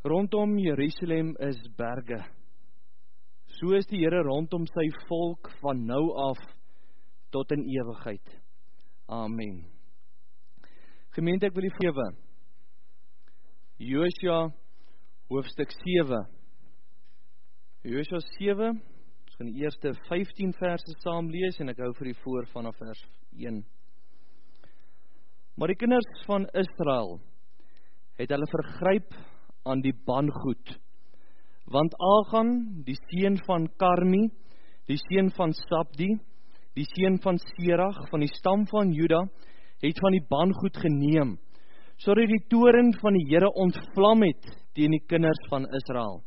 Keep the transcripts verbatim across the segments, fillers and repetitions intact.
Rondom Jerusalem is berge. So is die Here rondom sy volk van nou af tot in ewigheid. Amen. Gemeente, ek wil die sewe. Josua hoofstuk sewe. Josua sewe, ons gaan die eerste vyftien verse saam lees en ek hou vir die voor vanaf vers een. Maar die kinders van Israel het hulle vergryp aan die bangoed, want Achan, die seun van Karmi, die seun van Sabdi, die seun van Serach, van die stam van Juda, het van die bangoed geneem, sodat die toren van die Here ontvlam het teen die kinders van Israel.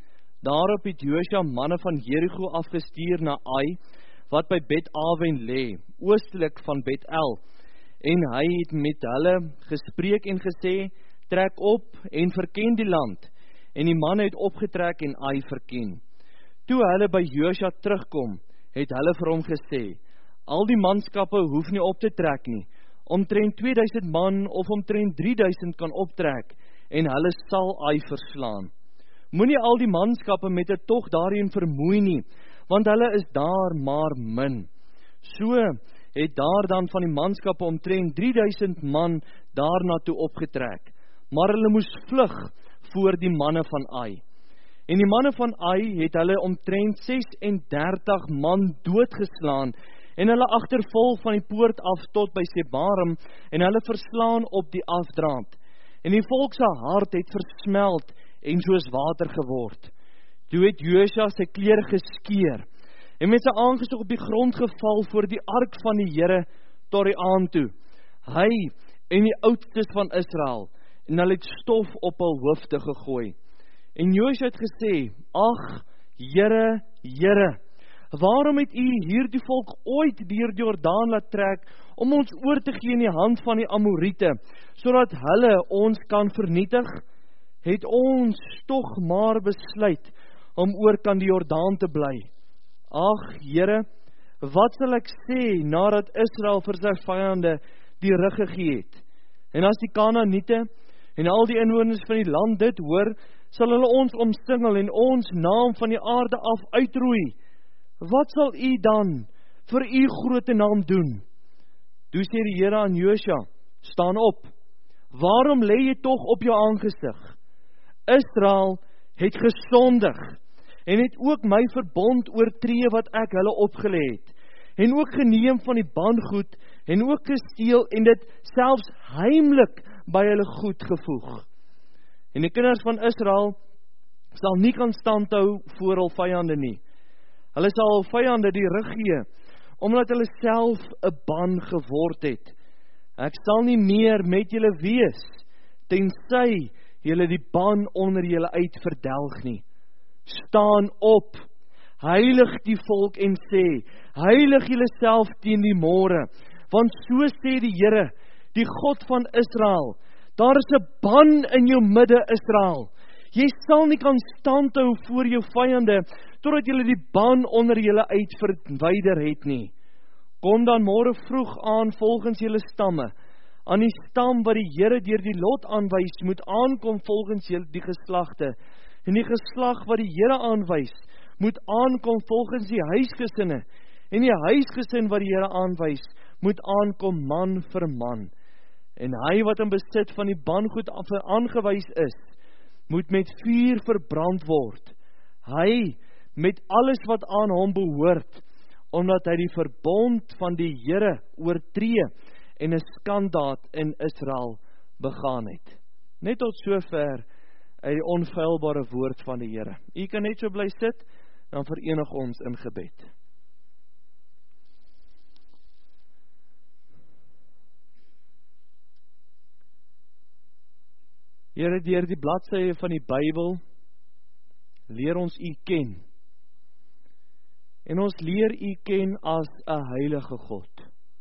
Daarop het Josua manne van Jericho afgestuur na Ai, wat by Bet-Aven lê, oostlik van Bet-El, en hy het met hulle gespreek en gesê, trek op en verken die land, en die man het opgetrek en Ai verken. Toe hulle by Josua terugkom, het hulle vir hom gesê, al die manskappe hoef nie op te trek nie, omtrent tweeduisend man of omtrent drieduisend kan optrek, en hulle sal Ai verslaan. Moenie al die manskappe met 'n tog daarheen vermoei nie, want hulle is daar maar min. So het daar dan van die manskappe omtrent drieduisend man daarna toe opgetrek, maar hulle moes vlug voor die manne van Ai. En die manne van Ai het hulle omtrent ses-en-dertig man doodgeslaan, en hulle agtervolg van die poort af tot by Sebarim, en hulle verslaan op die afdraand. En die volk se hart het versmelt, en soos water geword. Toe het Josua sy klere geskeur, en met sy aangesig op die grond geval voor die ark van die Here tot die aand toe. Hy en die oudstes van Israel, en hulle het stof op hul hoofde gegooi. En Josua het gesê, ag, Here, Here, waarom het u hierdie volk ooit deur die Jordaan laat trek, om ons oor te gee in die hand van die Amorite, sodat hulle ons kan vernietig? Het ons tog maar besluit, om oor kan die Jordaan te bly. Ag, Here, wat sal ek sê, nadat Israel vir sy vyande die rug gegee het? En as die Kanaaniete, en al die inwoners van die land dit hoor, sal hulle ons omsingel en ons naam van die aarde af uitroei. Wat sal u dan vir u grote naam doen? Toe sê die Here aan Josua, staan op, waarom lê jy tog op jou aangesig? Israel het gesondig, en het ook my verbond oortree wat ek hulle opgelê het, en ook geneem van die bangoed, en ook gesteel, en dit selfs heimlik by hulle goed gevoeg. En die kinders van Israel sal nie kan standhou voor hul vyande nie. Hulle sal hul vyande die rug gee, omdat hulle self 'n ban geword het. Ek sal nie meer met julle wees, tensy julle die ban onder julle uit verdelg nie. Staan op, heilig die volk en sê, heilig julle self teen die môre, want so sê die Here, die God van Israel, daar is 'n ban in jou midde, Israel. Jy sal nie kan standhou voor jou vyande, totdat julle die ban onder julle uit verwyder het nie. Kom dan môre vroeg aan volgens julle stamme, aan die stam wat die Here deur die lot aanwys, moet aankom volgens julle die geslagte, en die geslag wat die Here aanwys, moet aankom volgens die huisgesinne, en die huisgesin wat die Here aanwys, moet aankom man vir man. En hy wat in besit van die bangoed aangewys is, moet met vuur verbrand word. Hy met alles wat aan hom behoort, omdat hy die verbond van die Here oortree en 'n skandaad in Israel begaan het. Net tot sover uit die onfeilbare woord van die Here. U kan net so bly sit, dan verenig ons in gebed. Here, deur die bladsye van die Bybel leer ons U ken. En ons leer U ken as 'n heilige God.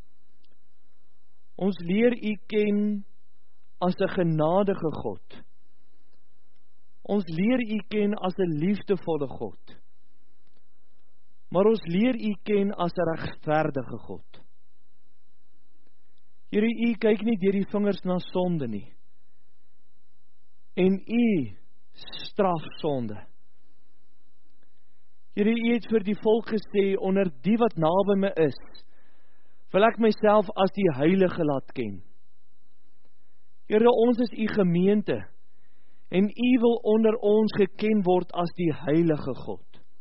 Ons leer U ken as 'n genadige God. Ons leer U ken as 'n liefdevolle God. Maar ons leer U ken as 'n regverdige God. Here, U kyk nie deur die vingers na sonde nie. En U strafsonde. Here, U het vir die volk gesê, onder die wat naby my is, wil ek myself as die heilige laat ken. Here, ons is U gemeente, en U wil onder ons geken word as die heilige God.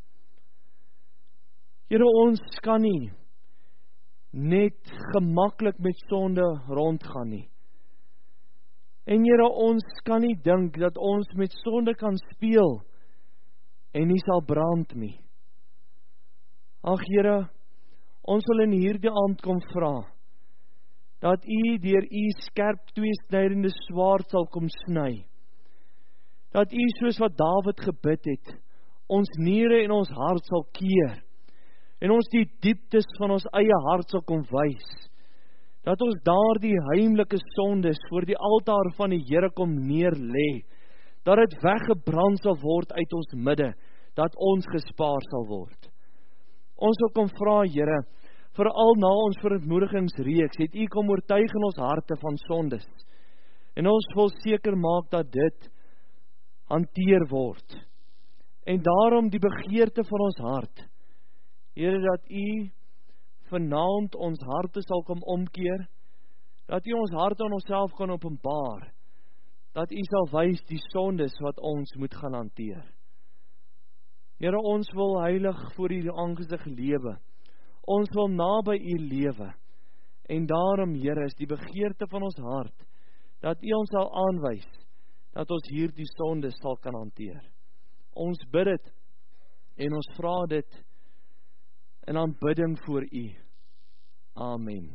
Here, ons kan nie net gemaklik met sonde rondgaan nie. En Here, ons kan nie dink dat ons met sonde kan speel en nie sal brand nie. Ag Here, ons wil in hierdie aand kom vra, dat U deur U skerp tweesnydende swaard sal kom sny. Dat U soos wat Dawid gebid het, ons niere en ons hart sal keer, en ons die dieptes van ons eie hart sal kom wys, dat ons daar die heimlike sondes voor die altaar van die Here kom neerlê, dat dit weggebrand sal word uit ons midde, dat ons gespaar sal word. Ons wil kom vra, Here, veral na ons verontmoedigingsreeks, het U kom oortuig in ons harte van sondes, en ons wil seker maak dat dit hanteer word, en daarom die begeerte van ons hart, Here, dat U vanaand ons harte sal kom omkeer, dat U ons harte aan onsself kan openbaar, dat U sal wys die sondes wat ons moet gaan hanteer. Here, ons wil heilig voor U aangesig lewe, ons wil naby U lewe, en daarom, Here, is die begeerte van ons hart, dat U ons sal aanwys, dat ons hier die sondes sal kan hanteer. Ons bid dit, en ons vra dit, in aanbidding voor U. Amen.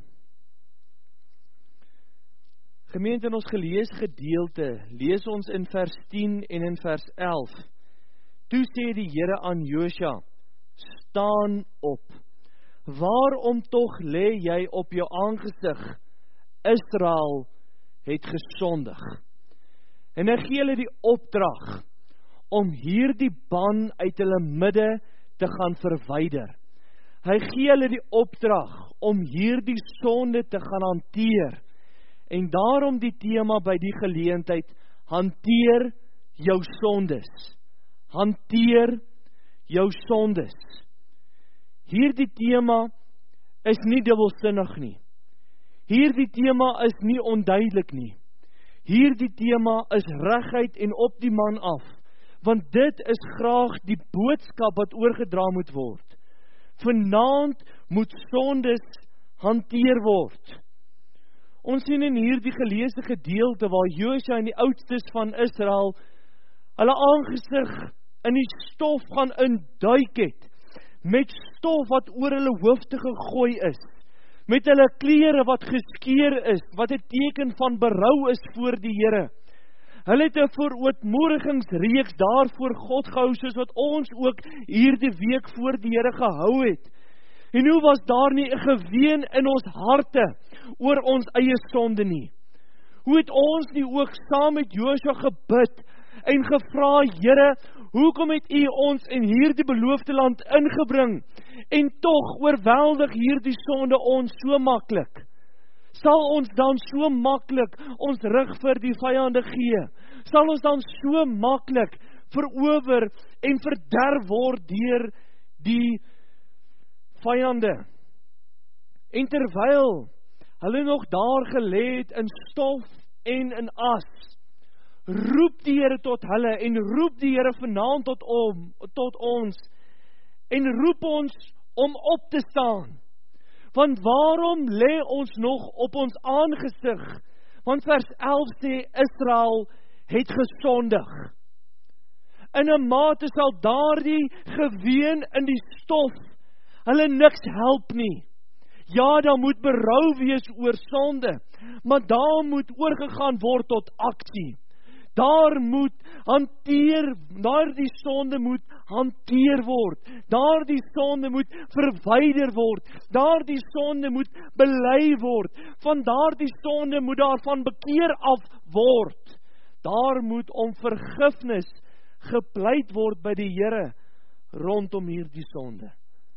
Gemeente, in ons gelees gedeelte, lees ons in vers tien en in vers elf. Toe sê die Here aan Josua, staan op. Waarom tog lê jy op jou aangesig? Israel het gesondig. En hy gee hulle die opdrag om hierdie ban uit hulle midde te gaan verwyder. Hy gee hulle die opdrag om hierdie sonde te gaan hanteer. En daarom die tema by die geleentheid, hanteer jou sondes. Hanteer jou sondes. Hierdie tema is nie dubbelsinnig nie. Hierdie tema is nie onduidelik nie. Hierdie tema is reguit en op die man af, want dit is graag die boodskap wat oorgedra moet word. Vanaand moet sondes hanteer word. Ons sien in hierdie geleesde gedeelte waar Josua en die oudstes van Israel hulle aangesig in die stof gaan induik het, met stof wat oor hulle hoofde gegooi is, met hulle klere wat geskeur is, wat 'n teken van berou is voor die Here. Hulle het 'n verootmoedigingsreeks daar voor God gehou, soos wat ons ook hierdie week voor die Here gehou het. En hoe was daar nie 'n geween in ons harte oor ons eie sonde nie? Hoe het ons nie ook saam met Josua gebid en gevra, Here, hoekom het U ons in hierdie beloofde land ingebring, en tog oorweldig hierdie sonde ons so maklik? Sal ons dan so maklik ons rug vir die vyande gee? Sal ons dan so maklik verower en verderf word deur die vyande? En terwyl hulle nog daar gelê het in stof en in as, roep die Here tot hulle, en roep die Here vanaand tot, om, tot ons, en roep ons om op te staan. Want waarom lê ons nog op ons aangesig? Want vers elf sê, Israel het gesondig. In 'n mate sal daardie geween in die stof hulle niks help nie. Ja, daar moet berou wees oor sonde, maar daar moet oorgegaan word tot aksie. Daar moet hanteer, daar die sonde moet hanteer word. Daar die sonde moet verwyder word. Daar die sonde moet bely word. Van daar die sonde moet daarvan bekeer af word. Daar moet om vergifnis gepleit word by die Here rondom hierdie sonde.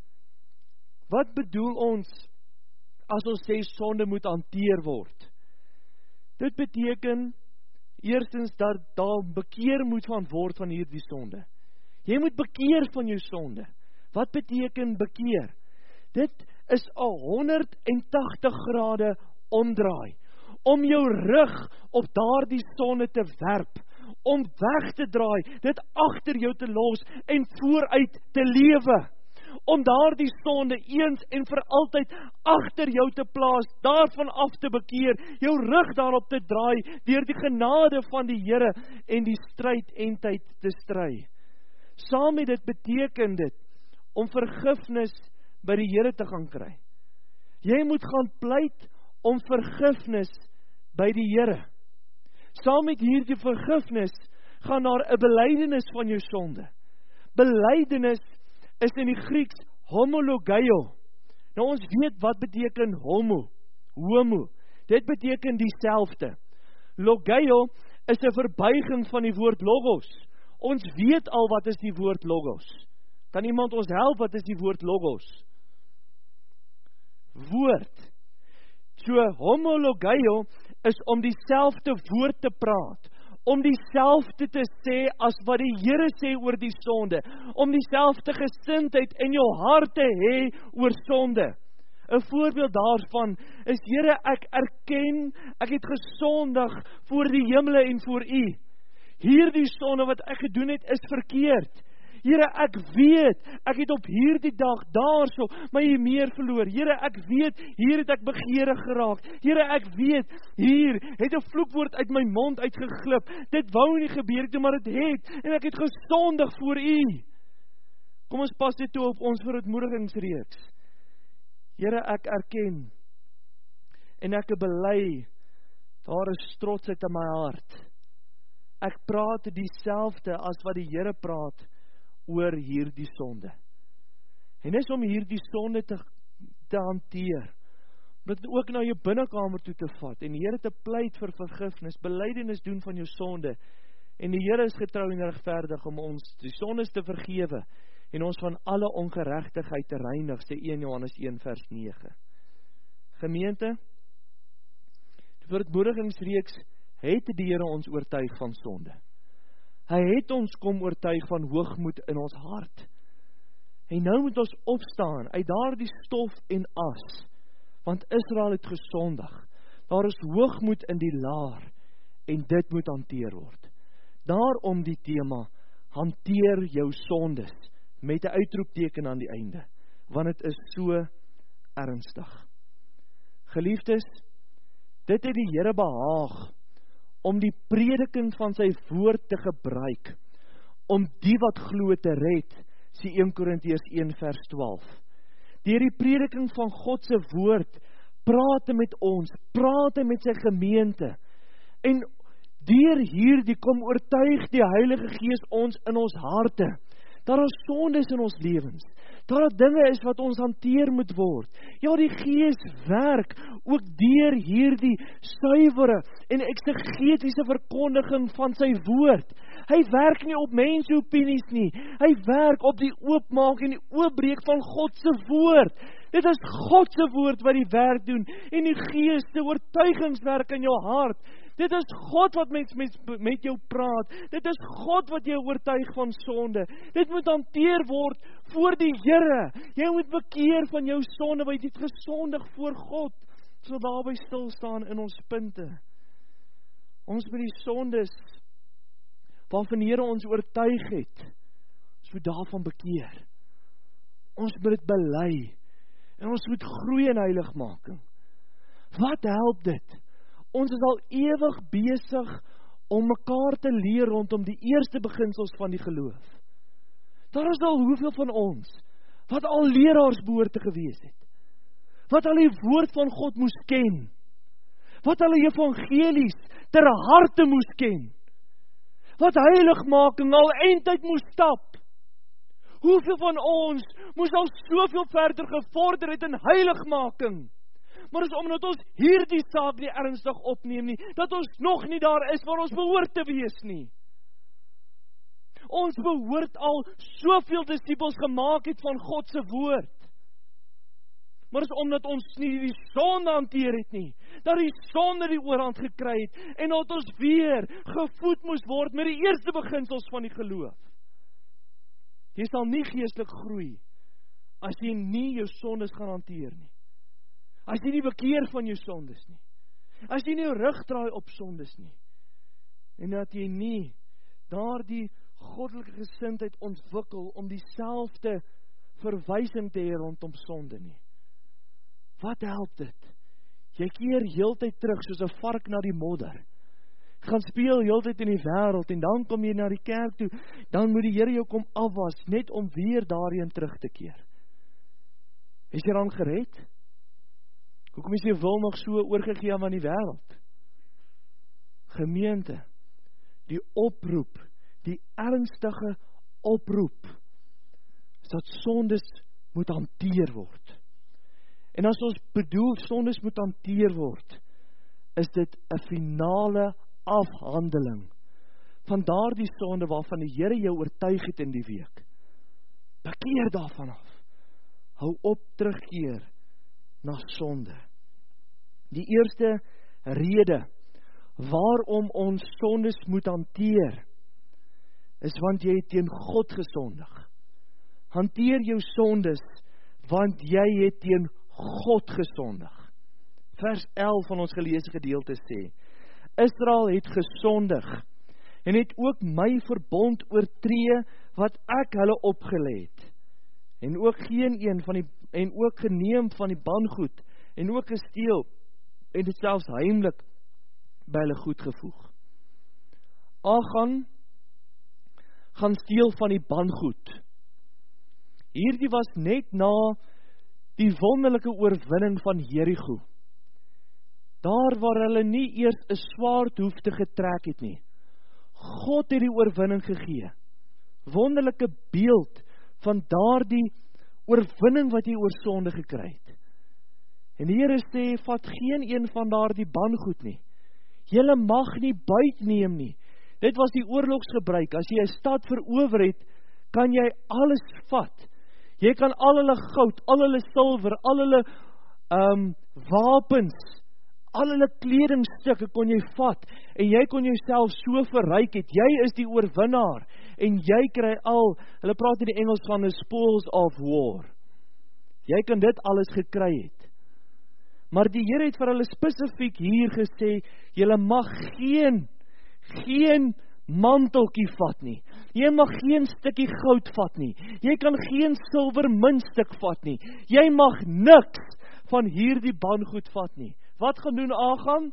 Wat bedoel ons as ons sê sonde moet hanteer word? Dit beteken, Eerstens dat daar bekeer moet van word van hierdie sonde. Jy moet bekeer van jou sonde. Wat beteken bekeer? Dit is 'n honderdtagtig grade omdraai, om jou rug op daardie sonde te werp, om weg te draai, dit agter jou te los en vooruit te lewe, om daardie sonde eens en vir altyd agter jou te plaas, daarvan af te bekeer, jou rug daarop te draai, deur die genade van die Here en die stryd en tyd te stry. Saam met dit beteken dit, om vergifnis by die Here te gaan kry. Jy moet gaan pleit om vergifnis by die Here. Saam met hierdie vergifnis, gaan daar 'n belydenis van jou sonde. Belydenis is in die Grieks homologeio. Nou ons weet wat beteken homo, homo. Dit beteken dieselfde. Logeio is 'n verbuiging van die woord logos. Ons weet al wat is die woord logos. Kan iemand ons help, wat is die woord logos? Woord. So homologeio is om dieselfde woord te praat, om dieselfde te sê as wat die Here sê oor die sonde, om dieselfde gesindheid in jou hart te hê oor sonde. 'n Voorbeeld daarvan is, Here, ek erken, ek het gesondig voor die hemele en voor U. Hierdie sonde wat ek gedoen het is verkeerd. Here, ek weet, ek het op hierdie dag daarso my meer verloor. Here, ek weet, hier het ek begeerig geraak. Here, ek weet, hier het 'n vloekwoord uit my mond uitgeglip. Dit wou nie gebeur het, maar dit het, en ek het gesondig voor U. Kom ons pas dit toe op ons verootmoedigingsreeks. Here, ek erken, en ek bely, daar is trotsheid in my hart. Ek praat dieselfde as wat die Here praat oor hierdie sonde. En dis om hierdie sonde te, te hanteer, om dit ook na jou binnekamer toe te vat, en die Here te pleit vir vergifnis, belydenis doen van jou sonde, en die Here is getrou en regverdig om ons die sondes te vergewe, en ons van alle ongeregtigheid te reinig, sê Eerste Johannes een vers nege. Gemeente, die verootmoedigingsreeks het die Here ons oortuig van sonde. Hy het ons kom oortuig van hoogmoed in ons hart. En nou moet ons opstaan uit daardie stof en as, want Israel het gesondig. Daar is hoogmoed in die laar, en dit moet hanteer word. Daarom die tema, hanteer jou sondes, met 'n uitroepteken aan die einde, want dit is so ernstig. Geliefdes, dit het die Here behaag, om die prediking van sy woord te gebruik, om die wat glo te red, sê Eerste Korintiërs een vers twaalf. Deur die prediking van God se woord, praat hy met ons, praat hy met sy gemeente, en deur hierdie kom oortuig die Heilige Gees ons in ons harte. Daar is sondes in ons lewens, daar is dinge is wat ons hanteer moet word. Ja, die Gees werk ook deur hierdie suiwere en eksegetiese verkondiging van sy woord. Hy werk nie op mensopinies nie, hy werk op die oopmaak en die oopbreek van God se woord. Dit is God se woord wat die werk doen, en die Gees se oortuigingswerk in jou hart. Dit is God wat met, met, met jou praat. Dit is God wat jou oortuig van sonde. Dit moet hanteer word voor die Here. Jy moet bekeer van jou sonde, want jy het gesondig voor God. So daarby stil staan in ons punte. Ons moet die sondes waarvan die Here ons oortuig het, so daarvan bekeer. Ons moet dit bely. En ons moet groei in heiligmaking. Wat help dit? Ons is al ewig besig om mekaar te leer rondom die eerste beginsels van die geloof. Daar is al hoeveel van ons wat al leraars behoort te gewees het, wat al die woord van God moes ken, wat al die evangelies ter harte moes ken, wat heiligmaking al eindtyd moes stap. Hoeveel van ons moes al soveel verder gevorder het in heiligmaking, maar is omdat ons hierdie saak nie ernstig opneem nie, dat ons nog nie daar is waar ons behoort te wees nie. Ons behoort al soveel disippels gemaak het van God se woord. maar is omdat ons nie die sonde hanteer het nie, dat die sonde die oorhand gekry het, en dat ons weer gevoed moes word met die eerste beginsels van die geloof. Jy sal nie geestelik groei, as jy nie jou sondes gaan hanteer nie. As jy nie bekeer van jou sondes nie. As jy nie jou rug draai op sondes nie. En dat jy nie daardie goddelike gesindheid ontwikkel om dieselfde verwysing te hê rondom sonde nie. Wat help dit? Jy keer heeltyd terug soos 'n vark na die modder. Gaan speel heeltyd in die wêreld en dan kom jy na die kerk toe, dan moet die Here jou kom afwas net om weer daarheen terug te keer. Is jy dan gered? Hoekom is jy wil nog so oorgegee aan die wêreld? Gemeente, die oproep, die ernstige oproep, is dat sondes moet hanteer word. En as ons bedoel sondes moet hanteer word, is dit 'n finale afhandeling van daardie sonde waarvan die Here jou oortuig het in die week. Bekeer daarvan af. Hou op terugkeer na sonde. Die eerste rede waarom ons sondes moet hanteer, is want jy het teen God gesondig. Hanteer jou sondes, want jy het teen God gesondig. Vers elf van ons geleesde gedeelte sê, Israel het gesondig, en het ook my verbond oortree, wat ek hulle opgelê het, en ook geen een van die, en ook geneem van die bangoed, en ook gesteel, en dit selfs heimlik by hulle goed gevoeg. Achan gaan steel van die bangoed. Hierdie was net na die wonderlike oorwinning van Jericho. Daar waar hulle nie eers 'n swaard hoef te getrek het nie. God het die oorwinning gegee. Wonderlike beeld van daardie oorwinning wat jy oor sonde gekry het. En die Here sê, vat geen een van daardie bangoed nie. Julle mag nie buit neem nie. Dit was die oorlogsgebruik. As jy 'n stad verower het, kan jy alles vat. Jy kan al hulle goud, al hulle silwer, al hulle um, wapens, al hulle kledingstukke kon jy vat, en jy kon jouself so verryk het. Jy is die oorwinnaar, en jy kry al, hulle praat in die Engels van the spoils of war. Jy kan dit alles gekry het. Maar die Here het vir hulle spesifiek hier gesê, julle mag geen, geen manteltjie vat nie. Jy mag geen stukkie goud vat nie. Jy kan geen silwer muntstuk vat nie. Jy mag niks van hierdie bangoed vat nie. Wat gaan doen Achan?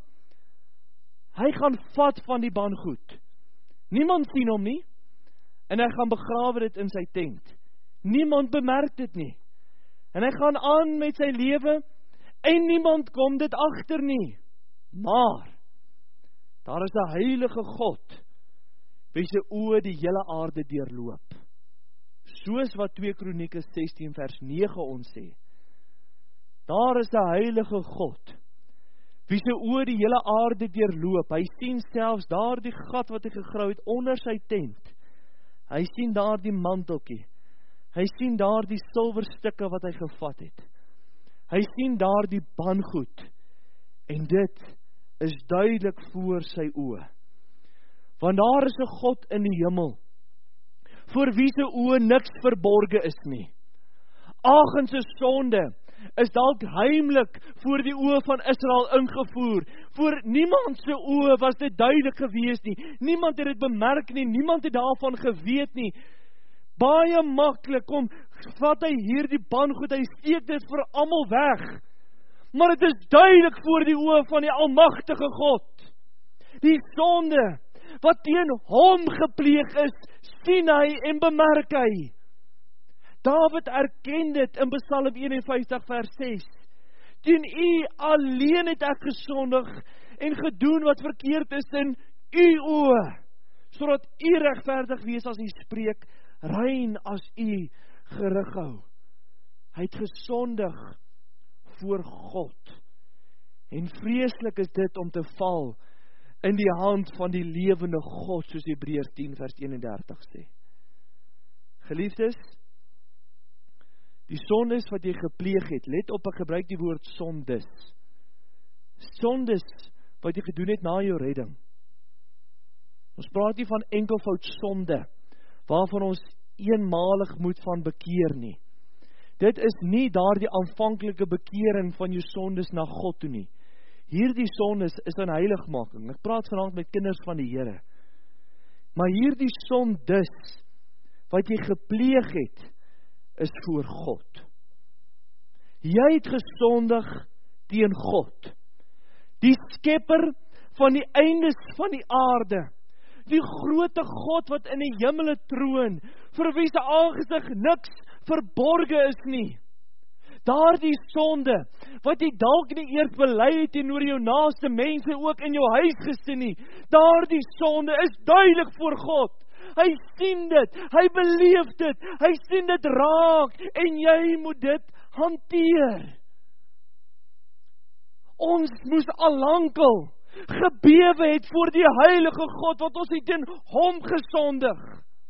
Hy gaan vat van die bangoed. Niemand sien hom nie, en hy gaan begrawe dit in sy tent. Niemand bemerk dit nie. En hy gaan aan met sy lewe, en niemand kom dit agter nie. Maar, daar is 'n heilige God, wie se oë die hele aarde deurloop. Soos wat twee Kronieke sestien vers nege ons sê. Daar is 'n heilige God, wie se oë die hele aarde deurloop. Hy sien selfs daardie gat wat hy gegrou het onder sy tent. Hy sien daardie manteltjie. Hy sien daardie silwerstukke wat hy gevat het. Hy sien daardie bangoed. En dit is duidelik voor sy oë. Want daar is 'n God in die hemel, voor wie se oë niks verborge is nie. Achan se sonde is dalk heimlik voor die oë van Israel ingevoer. Voor niemand se oë was dit duidelik gewees nie. Niemand het dit bemerk nie, niemand het daarvan geweet nie. Baie maklik kom, vat hy hierdie bangoed, hy steek dit vir almal weg. Maar dit is duidelik voor die oë van die almagtige God. Die sonde wat teen hom gepleeg is, sien hy en bemerk hy. Dawid erken dit in Psalm een en vyftig vers ses. Teen u alleen het ek gesondig en gedoen wat verkeerd is in u oë, sodat u regverdig wees as u spreek, rein as u gerig hou. Hy het gesondig voor God. En vreeslik is dit om te val in die hand van die lewende God, soos Hebreërs tien vers eenendertig sê. Geliefdes, Die sondes wat jy gepleeg het, let op, ek gebruik die woord sondes. Sondes wat jy gedoen het na jou redding. Ons praat nie van enkelvoud sonde, waarvan ons eenmalig moet van bekeer nie. Dit is nie daardie aanvanklike bekering van jou sondes na God toe nie. Hierdie sondes is in heiligmaking. Ek praat vanaand met kinders van die Here. Maar hierdie sondes wat jy gepleeg het, is voor God. Jy het gesondig teen God. Die skepper van die eindes van die aarde. Die groote God wat in die hemele troon, vir wie se aangesig niks verborge is nie. Daardie sonde, wat jy dalk nie eers bely het teenoor jou naaste mense ook in jou huisgesin nie, daardie sonde is duidelik voor God. Hy sien dit, hy beleef dit, hy sien dit raak, en jy moet dit hanteer. Ons moes al lankal gebewe het voor die heilige God, wat ons het teen hom gesondig.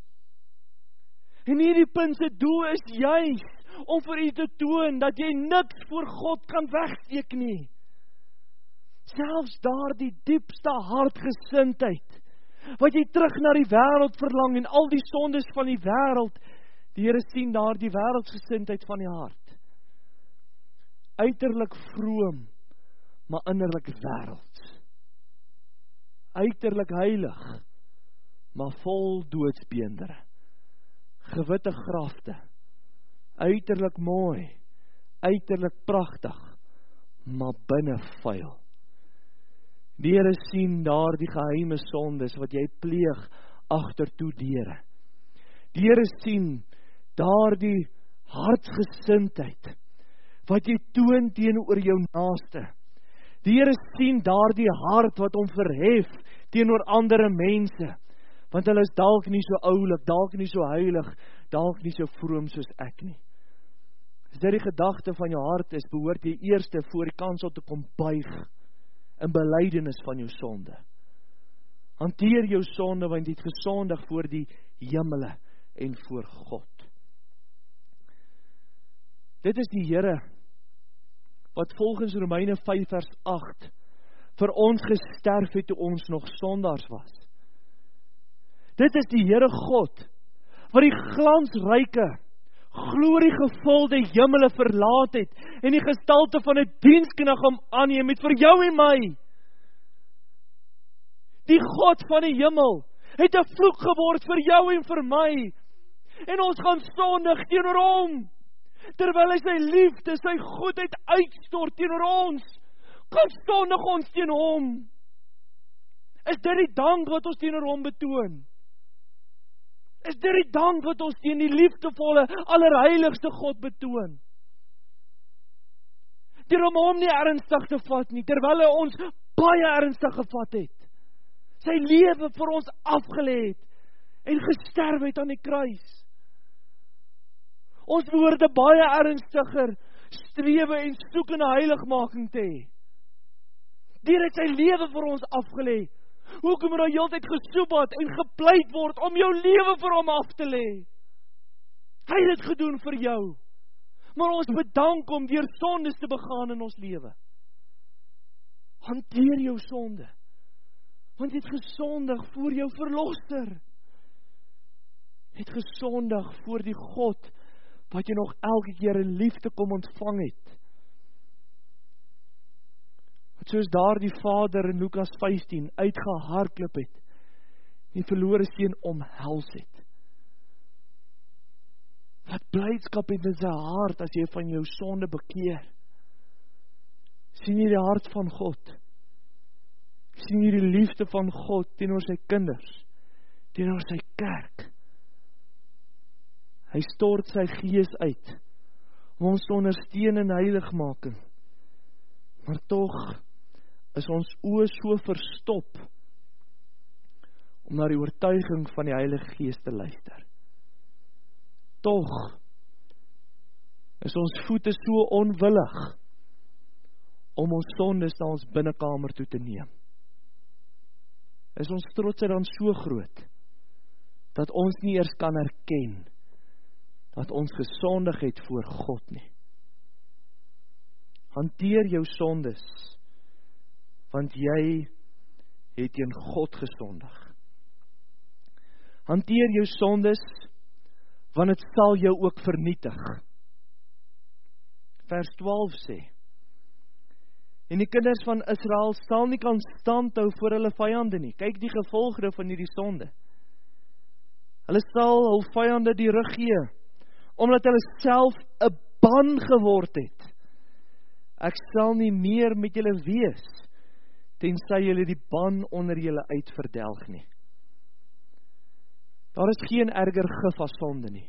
En hierdie punt se doel is juis om vir u te toon dat jy niks voor God kan wegsteek nie. Selfs daar die diepste hartgesindheid, wat jy terug na die wêreld verlang en al die sondes van die wêreld, die Here sien daar die wêreldsgesindheid van die hart. Uiterlik vroom, maar innerlik wêrelds. Uiterlik heilig, maar vol doodsbeendere. Gewitte grafte, uiterlik mooi, uiterlik pragtig, maar binne vuil. Die Here sien daar die geheime sondes wat jy pleeg agtertoe deure. Die Here sien daar die hartsgesindheid wat jy toon teenoor jou naaste. Die Here sien daar die hart wat hom verhef teenoor ander mense, want hulle is dalk nie so oulik, dalk nie so heilig, dalk nie so vroom soos ek nie. As dit die gedagte van jou hart is, behoort jy eerste voor die kansel te kom buig in belydenis van jou sonde. Hanteer jou sonde, want jy het gesondig voor die hemele en voor God. Dit is die Here wat volgens Romeine vyf vers agt vir ons gesterf het toe ons nog sondaars was. Dit is die Here God wat die glansryke, gloriegevulde hemele verlaat het en die gestalte van 'n diensknegt hom aanneem het vir jou en my. Die God van die hemel het 'n vloek geword vir jou en vir my. En ons gaan sondig teenoor hom, terwyl hy sy liefde, sy goedheid uitstort teenoor ons. Kom sondig ons teen hom. Is dit die dank wat ons teenoor hom betoon? Is dit die dank wat ons teen die liefdevolle, allerheiligste God betoon? Deur om hom nie ernstig te vat nie, terwyl hy ons baie ernstig gevat het. Sy lewe vir ons afgelê het en gesterf het aan die kruis. Ons behoorde baie ernstiger strewe en soek in 'n heiligmaking te hê. Deur het sy lewe vir ons afgelê. Hoekom moet hy heeltyd gesoebat en gepleit word om jou lewe vir hom af te lê? Hy het dit gedoen vir jou. Maar ons bedank hom deur sondes te begaan in ons lewe. Hanteer jou sonde, want jy het gesondig voor jou verlosser. Jy het gesondig voor die God wat jy nog elke keer in liefde kom ontvang het. Wat soos daar die vader in Lukas vyftien uitgehardloop het, die verlore seun omhels het. Wat blydskap het in sy hart as jy van jou sonde bekeer. Sien jy die hart van God? Sien jy die liefde van God teenoor sy kinders, teenoor sy kerk? Hy stort sy gees uit om ons te ondersteun in heiligmaking. Maar tog is ons oë so verstop om na die oortuiging van die Heilige Gees te luister. Tog is ons voete so onwillig om ons sondes na ons binnekamer toe te neem. Is ons trotsheid dan so groot dat ons nie eers kan erken dat ons gesondig het voor God nie. Hanteer jou sondes, want jy het teen God gesondig. Hanteer jou sondes, want het sal jou ook vernietig. Vers twaalf sê, en die kinders van Israel sal nie kan standhou voor hulle vyande nie. Kyk die gevolge van hierdie sonde. Hulle sal hul vyande die rug gee, omdat hulle self 'n ban geword het. Ek sal nie meer met julle wees, tensy julle die ban onder julle uitverdelg nie. Daar is geen erger gif as sonde nie.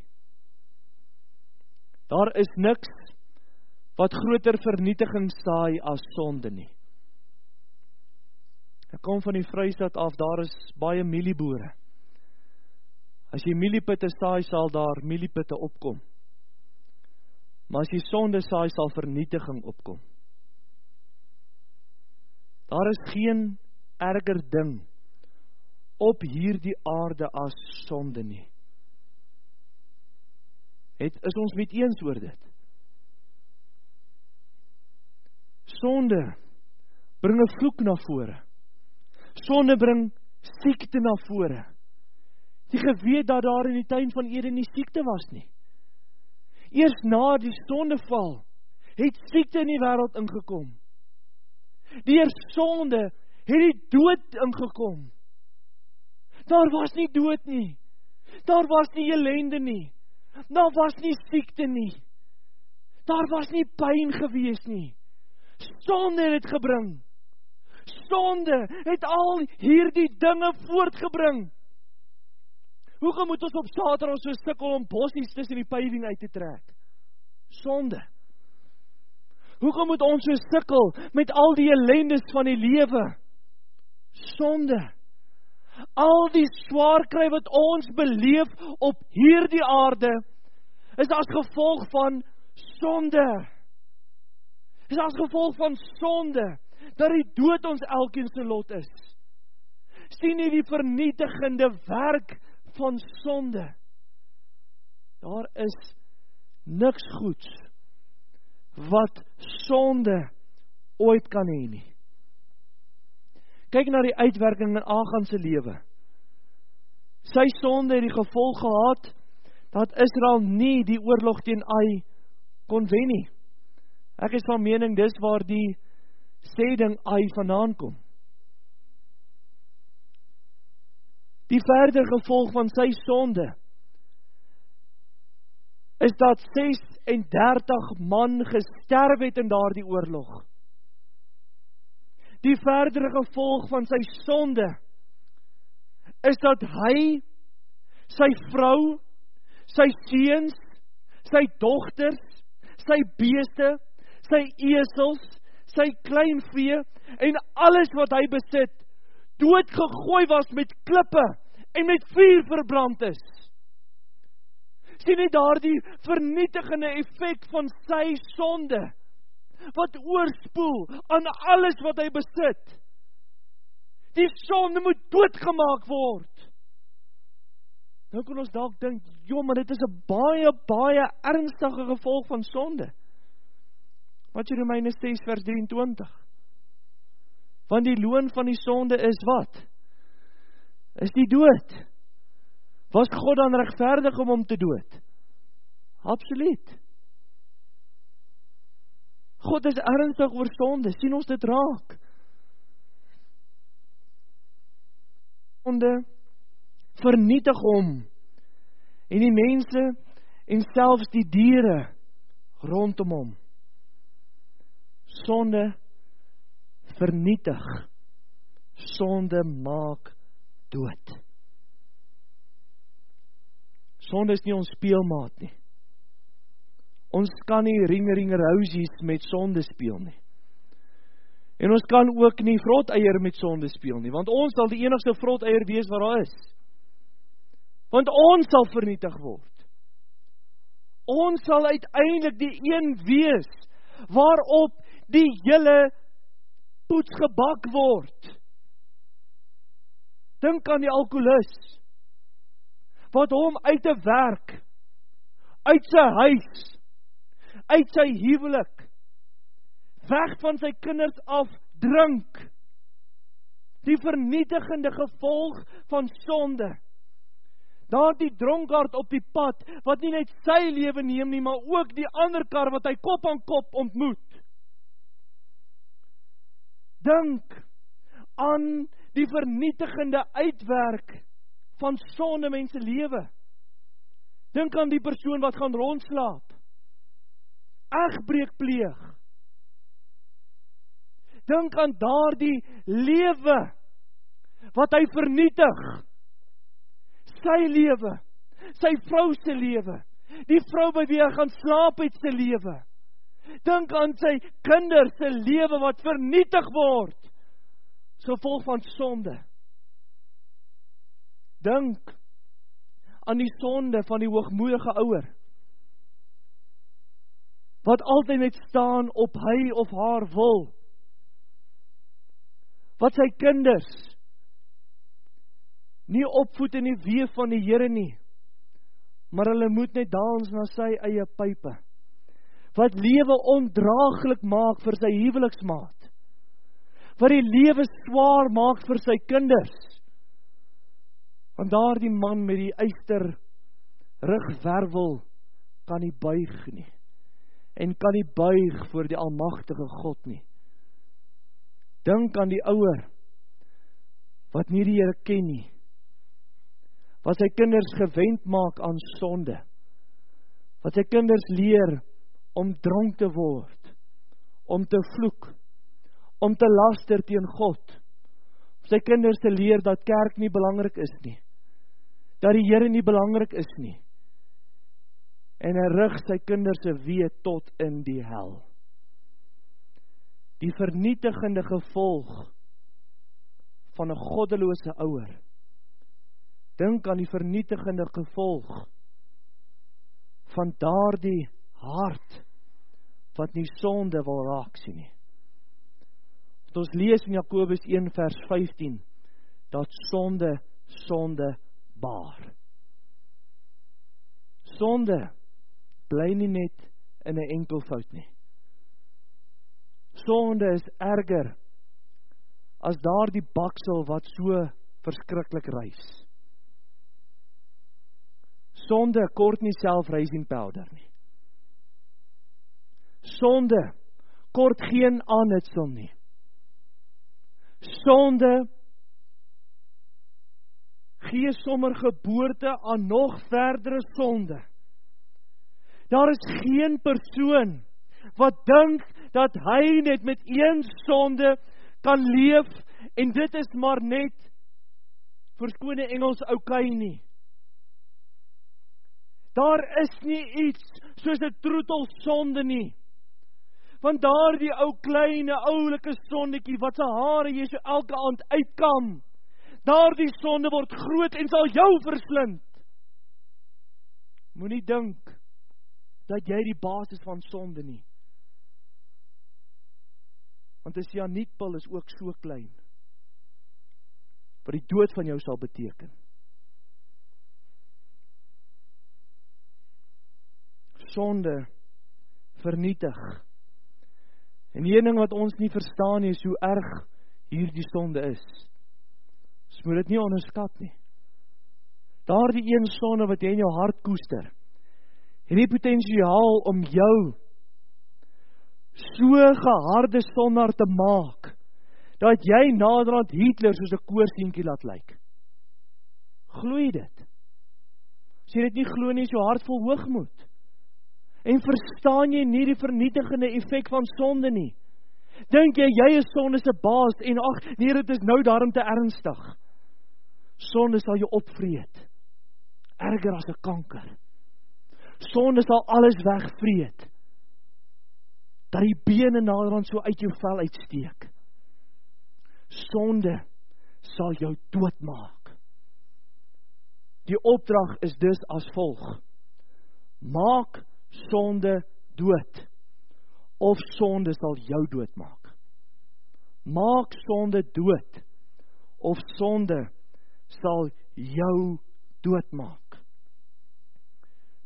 Daar is niks wat groter vernietiging saai as sonde nie. Ek kom van die Vrystaat af, daar is baie mielieboere. As jy mieliepitte saai, sal daar mieliepitte opkom. Maar as jy sonde saai, sal vernietiging opkom. Daar is geen erger ding op hierdie aarde as sonde nie. Het, is ons met eens oor dit? Sonde bring 'n vloek na vore. Sonde bring siekte na vore. Jy geweet dat daar in die tuin van Eden nie siekte was nie. Eers na die sondeval het siekte in die wêreld ingekom. Deur sonde het die dood ingekom. Daar was nie dood nie. Daar was nie ellende nie. Daar was nie siekte nie. Daar was nie pyn gewees nie. Sonde het dit gebring. Sonde het al hierdie dinge voortgebring. Hoekom moet ons op Saterdag so sukkel om bossies tussen die paving uit te trek? Sonde. Hoekom moet ons so sukkel met al die ellendes van die lewe? Sonde. Al die swaar kry wat ons beleef op hierdie aarde, is as gevolg van sonde. Is as gevolg van sonde, dat die dood ons elkeen se lot is. Sien jy die vernietigende werk van sonde? Daar is niks goeds wat sonde ooit kan hê nie. Kyk na die uitwerking in Agan se lewe. Sy sonde het die gevolg gehad dat Israel nie die oorlog teen Ai kon wen nie. Ek is van mening dis waar die sêding Ai vandaan kom. Die verder gevolg van sy sonde is dat ses en dertig man gesterf het in daardie oorlog. Die verdere gevolg van sy sonde is dat hy, sy vrou, sy seuns, sy dogters, sy beeste, sy esels, sy kleinvee en alles wat hy besit, doodgegooi was met klippe en met vuur verbrand is. Sien jy daardie vernietigende effek van sy sonde, wat oorspoel aan alles wat hy besit. Die sonde moet doodgemaak word. Nou kan ons dalk dink, joh, maar dit is 'n baie, baie ernstige gevolg van sonde. Wat jy Romeine ses vers drieëntwintig. Want die loon van die sonde is wat? Is die dood. Was God dan regverdig om hom te dood? Absoluut. God is ernstig oor sonde, sien ons dit raak. Sonde vernietig hom en die mense en selfs die diere rondom hom. Sonde vernietig. Sonde maak dood. Sonde is nie ons speelmaat nie. Ons kan nie ring-ring-rousies met sonde speel nie. En ons kan ook nie vroteier met sonde speel nie, want ons sal die enigste vroteier wees wat daar is. Want ons sal vernietig word. Ons sal uiteindelik die een wees waarop die hele poets gebak word. Dink aan die alkoholus wat hom uit 'n werk uit sy huis, uit sy huwelik, weg van sy kinders af drink. Die vernietigende gevolg van sonde. Daardie dronkaard op die pad, wat nie net sy lewe neem nie, maar ook die ander kar wat hy kop aan kop ontmoet. Dink aan die vernietigende uitwerk van sonde mense lewe. Dink aan die persoon wat gaan rondslaap, egbreek pleeg. Dink aan daardie lewe wat hy vernietig. Sy lewe, sy vrou se lewe, die vrou by wie hy gaan slaap het se lewe. Dink aan sy kinders se lewe wat vernietig word, as gevolg van sonde. Dink aan die sonde van die hoogmoedige ouer, wat altyd net staan op hy of haar wil, wat sy kinders nie opvoed in die weef van die Here nie, maar hulle moet net dans na sy eie pype, wat lewe ondraaglik maak vir sy huweliksmaat, wat die lewe swaar maak vir sy kinders, want daardie man met die eyster rugwervel kan nie buig nie, en kan nie buig voor die almagtige God nie. Dink aan die ouer, wat nie die Here ken nie, wat sy kinders gewend maak aan sonde, wat sy kinders leer om dronk te word, om te vloek, om te laster teen God, sy kinders te leer dat kerk nie belangrik is nie, dat die Here nie belangrik is nie, en hy rig sy kinders se weë tot in die hel. Die vernietigende gevolg van 'n goddelose ouer. Dink aan die vernietigende gevolg van daardie hart wat nie sonde wil raak sien nie. Want ons lees in Jakobus een vers vyftien dat sonde sonde baar. Sonde bly nie net in 'n enkel fout nie. Sonde is erger as daardie baksel wat so verskriklik reis. Sonde kort nie self reising powder nie. Sonde kort geen aanhitsel nie. Sonde gee sommer geboorte aan nog verdere sonde. Daar is geen persoon wat dink dat hy net met een sonde kan leef en dit is maar net verskone Engels oukei nie. Daar is nie iets soos 'n troetel sonde nie. Want daardie ou kleine oulike sondetjie wat sy hare jy so elke aand uitkam, daardie sonde word groot en sal jou verslind. Moenie dink dat jy die basis van sonde nie. Want 'n sianietpil is ook so klein, wat die dood van jou sal beteken. Sonde vernietig. En die een ding wat ons nie verstaan is hoe erg hierdie sonde is. Ons moet dit nie onderskat nie. Daardie een sonde wat jy in jou hart koester, het die potensiaal om jou so geharde sondaar te maak, dat jy naderhand Hitler soos 'n koorsientjie laat lyk. Glooi dit. As jy dit nie glo nie, is jou hart vol hoogmoed. En verstaan jy nie die vernietigende effek van sonde nie? Dink jy, jy is sonde se baas, en ag, nee, dit is nou daarom te ernstig. Sonde sal jou opvreet, erger as 'n kanker. Sonde sal alles wegvreet, dat die bene naderhand so uit jou vel uitsteek. Sonde sal jou doodmaak. Die opdrag is dus as volg: maak sonde dood, of sonde sal jou doodmaak. Maak sonde dood, of sonde sal jou doodmaak.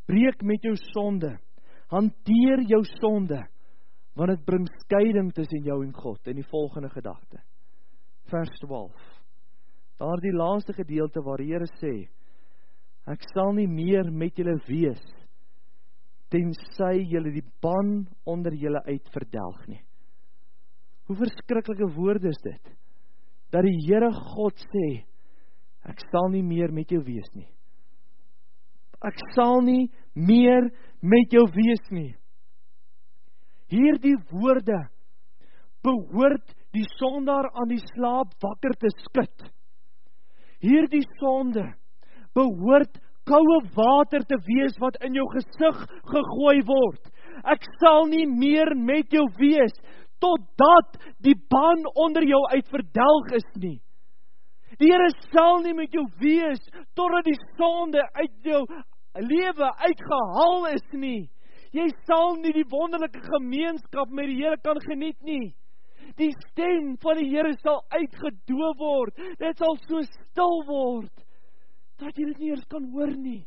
Breek met jou sonde. Hanteer jou sonde, want dit bring skeiding tussen jou en God. In die volgende gedagte. Vers twaalf. Daar die laaste gedeelte waar die Here sê, ek sal nie meer met julle wees, tensy julle die ban onder julle uit verdelg nie. Hoe verskriklike woorde is dit? Dat die Here God sê, ek sal nie meer met jou wees nie. Ek sal nie meer met jou wees nie. Hierdie woorde behoort die sondaar aan die slaap wakker te skud. Hierdie sonde behoort koue water te wees wat in jou gesig gegooi word. Ek sal nie meer met jou wees, totdat die ban onder jou uit verdelg is nie. Die Here sal nie met jou wees, totdat die sonde uit jou lewe uitgehaal is nie. Jy sal nie die wonderlike gemeenskap met die Here kan geniet nie. Die stem van die Here sal uitgedoof word. Dit sal so stil word, dat jy dit nie eers kan hoor nie.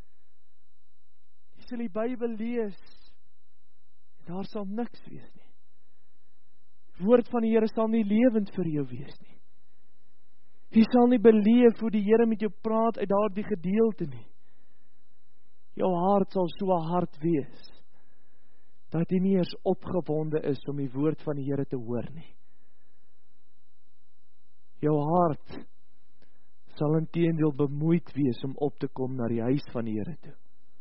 Jy sal die Bybel lees, daar sal niks wees nie. Die woord van die Here sal nie lewend vir jou wees nie. Jy sal nie beleef hoe die Here met jou praat uit daardie gedeelte nie. Jou hart sal so hard wees, dat jy nie eers opgewonde is om die woord van die Here te hoor nie. Jou hart sal inteendeel bemoeid wees om op te kom na die huis van die Here toe.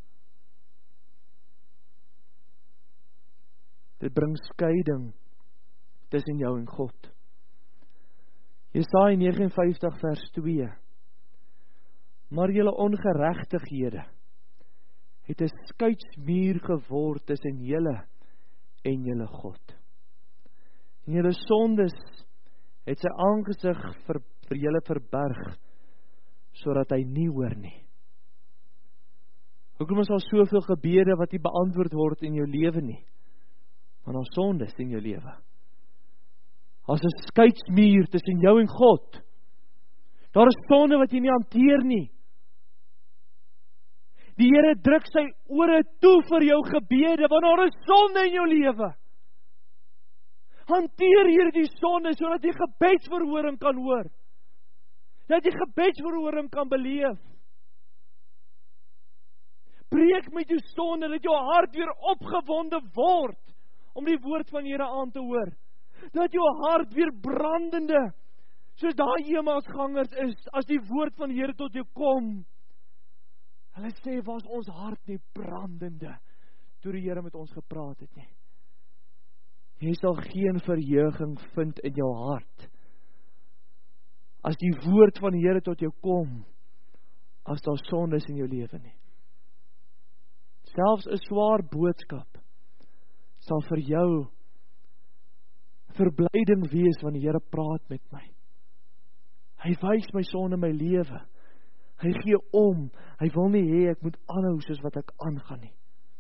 Dit bring skeiding tussen jou en God. Jesaja negen vyftig vers twee. Maar julle ongeregtighede het 'n skeidsmuur geword tussen julle en julle God. En julle sondes het sy aangesig vir, vir julle verberg, sodat hy nie hoor nie. Hoekom is daar soveel gebede wat nie beantwoord word in jou lewe nie? Want daar sondes in jou lewe. As 'n skeidsmuur tussen jou en God. Daar is sonde wat jy nie hanteer nie. Die Here druk sy ore toe vir jou gebede, want daar is sonde in jou lewe. Hanteer hierdie sonde, sodat jy gebedsverhoring kan hoor. Dat jy gebedsverhoring kan beleef. Breek met jou sonde, dat jou hart weer opgewonde word, om die woord van die Here aan te hoor. Dat jou hart weer brandende, soos daai Emmausgangers is, as die woord van die Here tot jou kom. Hulle sê, was ons hart nie brandende, toe die Here met ons gepraat het nie. Jy sal geen verheuging vind in jou hart, as die woord van die Here tot jou kom, as daar sonde is in jou lewe nie. Selfs 'n swaar boodskap, sal vir jou verblyding wees, wanneer die Here praat met my. Hy wys my sonde in my lewe. Hy gee om, hy wil nie hê ek moet aanhou soos wat ek aangaan nie.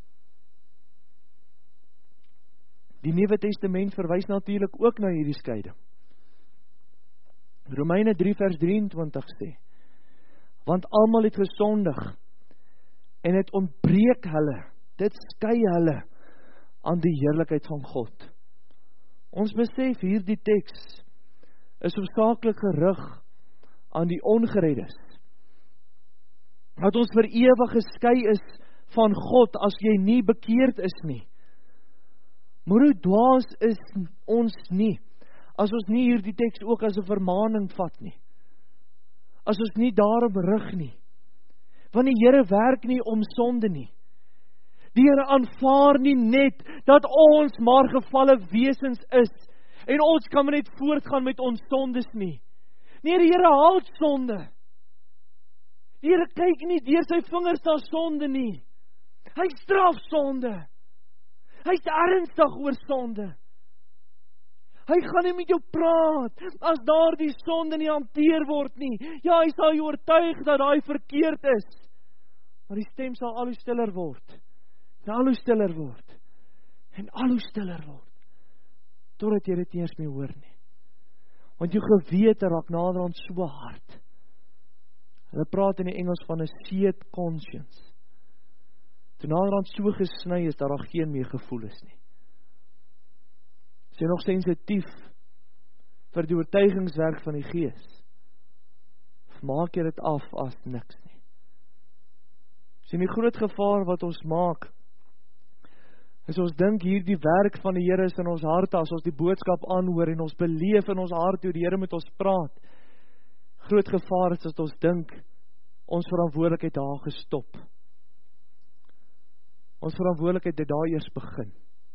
Die Nuwe Testament verwys natuurlik ook na hierdie skeiding. Romeine drie vers drieëntwintig sê, want almal het gesondig, en het ontbreek hulle, dit skei hulle, aan die heerlikheid van God. Ons besef hierdie teks, is hoofsaaklik gerig aan die ongereddes, dat ons vir ewig geskei is van God, as jy nie bekeerd is nie. Maar hoe dwaas is ons nie, as ons nie hierdie teks ook as 'n vermaaning vat nie, as ons nie daarop rig nie, want die Here werk nie om sonde nie. Die Here aanvaar nie net, dat ons maar gefalle wesens is, en ons kan net voortgaan met ons sondes nie. Nee, die Here haal sonde. Die Here kyk nie deur sy vingers na sonde nie. Hy straf sonde. Hy is ernstig oor sonde. Hy gaan nie met jou praat, as daar die sonde nie hanteer word nie. Ja, hy sal jou oortuig dat hy verkeerd is, maar die stem sal al hoe stiller word, en al hoe stiller word, en al hoe stiller word, totdat jy dit nie eens meer hoor nie. Want jou gewete raak naderhand so hard. Hulle praat in die Engels van 'n seared conscience. so naderhand so gesny is, dat daar geen meer gevoel is nie. Is jy nog sensitief vir die oortuigingswerk van die Gees? Of maak jy dit af as niks nie? Sien die groot gevaar wat ons maak, is ons dink hier die werk van die Here is in ons harte, as ons die boodskap aanhoor en ons beleef in ons hart hoe die Here met ons praat. Groot gevaar is dat ons dink, ons verantwoordelikheid daar gestop. Ons verantwoordelikheid het daar eers begin.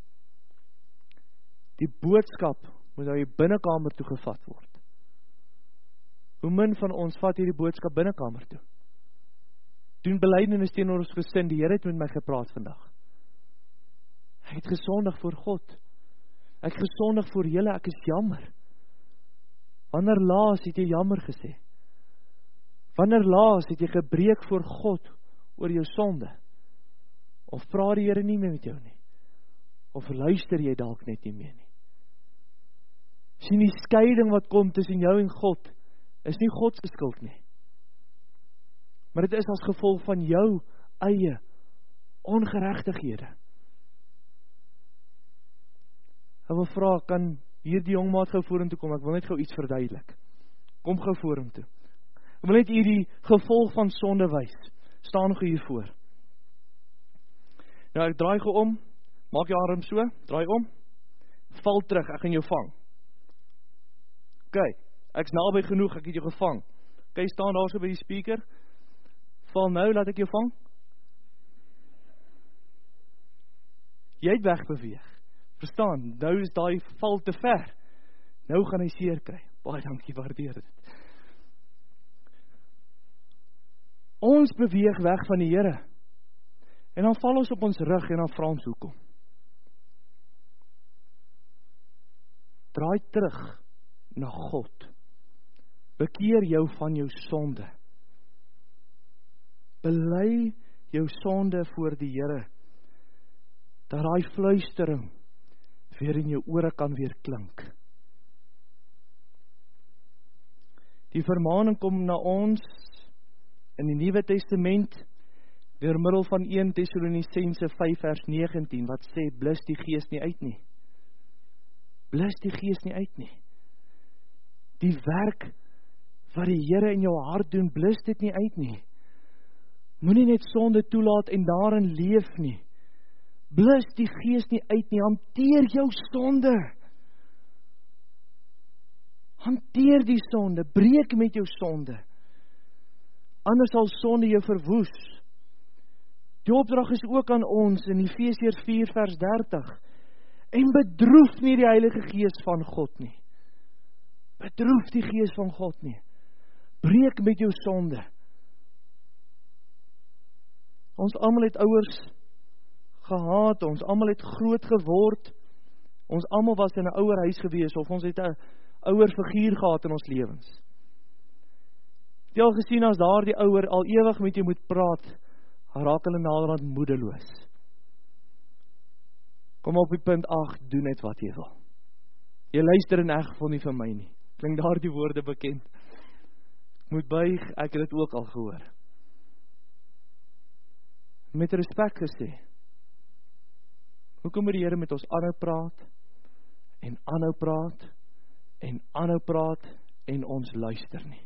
Die boodskap moet nou die binnekamer toe gevat word. Hoe min van ons vat hierdie boodskap binnekamer toe? Doen belydenis teenoor ons gesin, die Here het met my gepraat vandag. Ek het gesondig voor God. Ek het gesondig voor julle, ek is jammer. Wanneer laas het jy jammer gesê? Wanneer laas het jy gebreek voor God oor jou sonde? Of praat die Here nie meer met jou nie? Of luister jy dalk net nie meer nie? Sien die skeiding wat kom tussen jou en God, is nie God se skuld nie. Maar dit is as gevolg van jou eie ongeregtighede. Ek wil vra, kan hier die jongmaat gou vorentoe kom? Ek wil net gou iets verduidelik. Kom gou vorentoe. Ek wil net hier die gevolg van sonde wys. Staan gou hier voor. Nou ek draai gou om. Maak jou arm so, draai om. Val terug, ek gaan jou vang. Ok, ek is naby genoeg, ek het jou gevang. Ok, staan daar so by die speaker. Val nou, laat ek jou vang. Jy het wegbeweeg. Verstaan, nou is daai val te ver. Nou gaan hy seer kry. Baie dankie, waardeer dit. Ons beweeg weg van die Here. En dan val ons op ons rug en dan vra ons hoekom. Draai terug na God. Bekeer jou van jou sonde. Bely jou sonde voor die Here. Dat daai fluistering weer in jou ore kan weer klink. Die vermaning kom na ons in die Nuwe Testament deur middel van eerste Tessalonisense vyf vers negentien wat sê, blus die Gees nie uit nie. Blus die Gees nie uit nie. Die werk wat die Here in jou hart doen, blus dit nie uit nie. Moenie net sonde toelaat en daarin leef nie. Blus die Gees nie uit nie, hanteer jou sonde. Hanteer die sonde, breek met jou sonde. Anders sal sonde jou verwoes. Die opdrag is ook aan ons in Efesiërs vier vers dertig. En bedroef nie die Heilige Gees van God nie. Bedroef die Gees van God nie. Breek met jou sonde. Ons almal het ouers gehaat, ons almal het groot geword, ons almal was in 'n ouer huis gewees, of ons het 'n ouer figuur gehad in ons lewens. Het jy al gesien, as daar die ouer al ewig met jou moet praat, raak hulle naderhand moedeloos. Kom op die punt agt, doen net wat jy wil. Jy luister in elk geval nie vir my nie. Klink daar die woorde bekend? Moet buig, ek het dit ook al gehoor. Met respek gesê, hoekom moet die Here met ons aanhou praat, en aanhou praat, en aanhou praat, en ons luister nie?